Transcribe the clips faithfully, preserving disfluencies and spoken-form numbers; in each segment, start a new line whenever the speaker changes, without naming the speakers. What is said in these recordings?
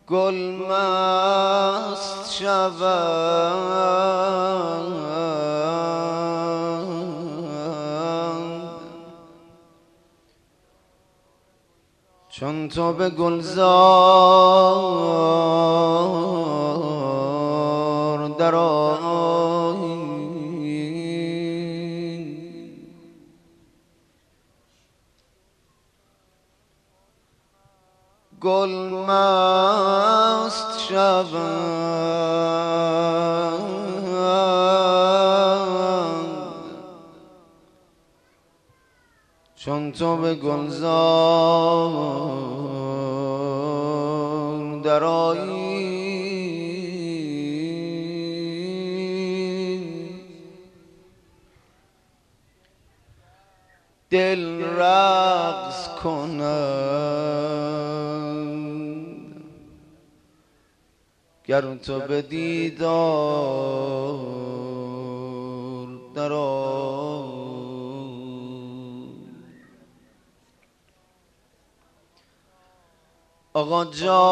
گل مست شوند چون تو به گلزار درآیی. گل مست شوند چون تو به گلزار درآیی. دل رقص کند گر تو به دیدار درآیی. آقا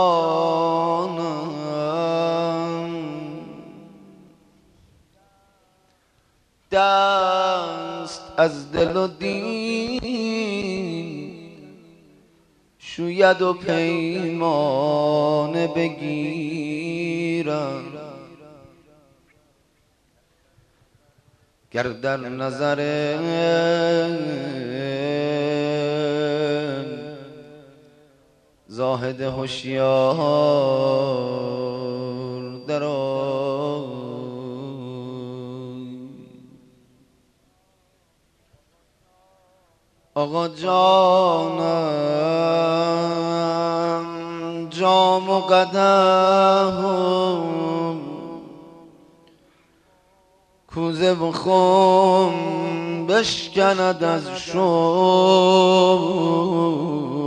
جانم دست از دل و دین شوید و پیمانه بگیرم گر در نظر زاهد هوشیار درآیی. آقا جانم جام و قدح کوزه و خم بشکند از شوق.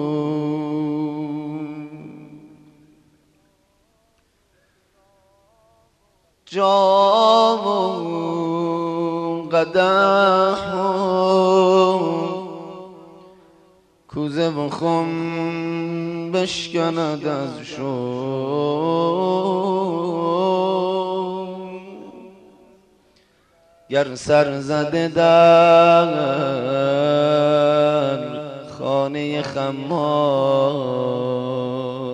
جام و قدح کوزه و خم بشکند از شوق. گر سر زده در خانه خمار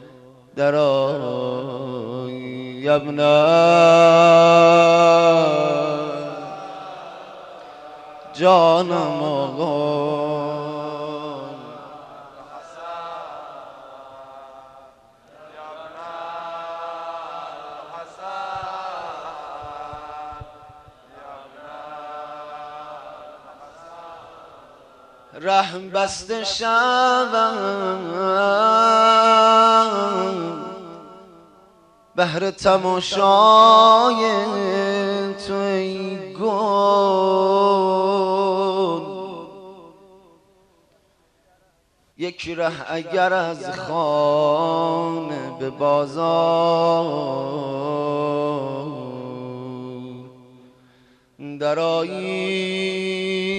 درآیی ابن جانم. آقا رحم بسته شوم بهر تماشای تو ای گل. یک ره اگر از خانه به بازار درآیی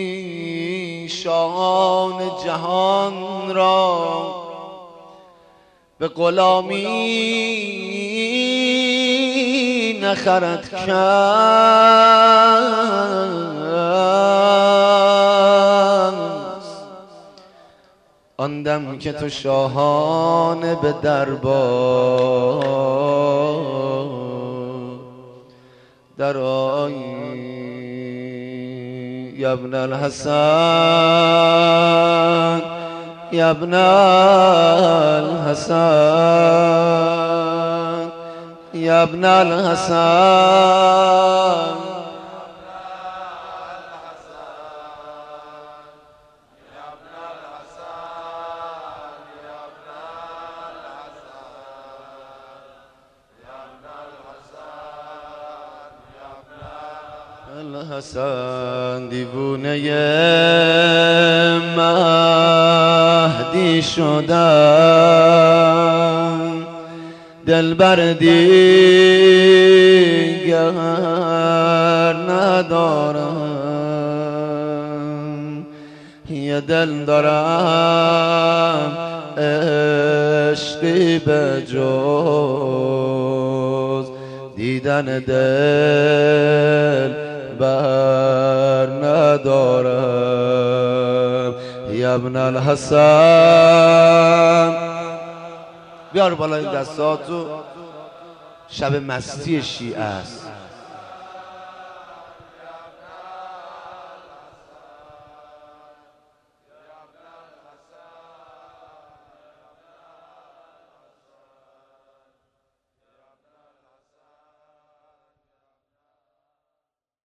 شاهان جهان را به غلامی نخرد کس. آن دم که تو شاهانه به دربار درآیی یا ابن الحسن یا ابن الحسن یا ابن الحسن. الحسن دیوونه مهدی شدم دلبر دیگر ندارم یه دل دارم عشقی به جز دیدن دل بر ندارم. یا ابن الحسن بیار بالا این دستاتو. شب مستی شیعه است.